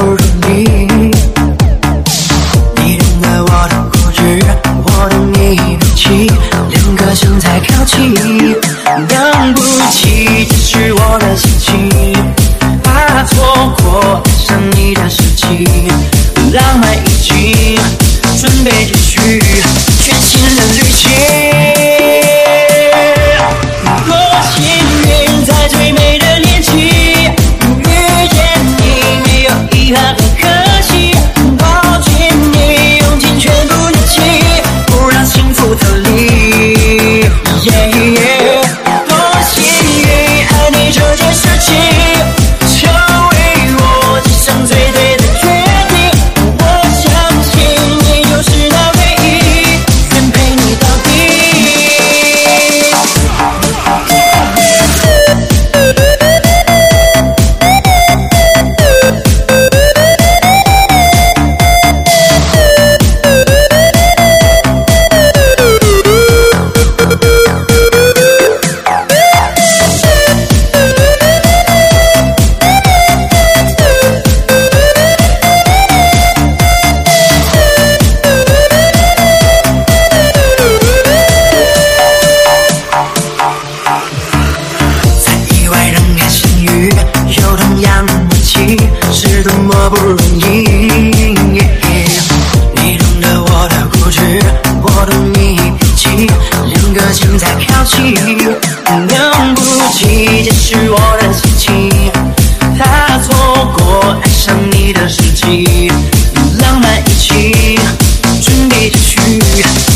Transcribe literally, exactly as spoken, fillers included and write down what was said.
容易。你懂得我的固执，我懂你的气，两个心在靠近，等不及，这是我的心情，怕错过爱上你的时机，浪漫已经准备继续全新的旅行。多幸运，在最美的年纪遇见你，没有遗憾和可惜，抱紧你，用尽全部力气，不让幸福逃离。Yeah, yeah. 多幸运，爱你这件事情成为我今生最对的决定，我相信你就是那唯一，愿陪你到底。有同样的默契，是多么不容易。你懂得我的固执，我懂你脾气，两个心在靠近，等不及，这是我的心情，怕错过爱上你的时机，浪漫一起，准备继续。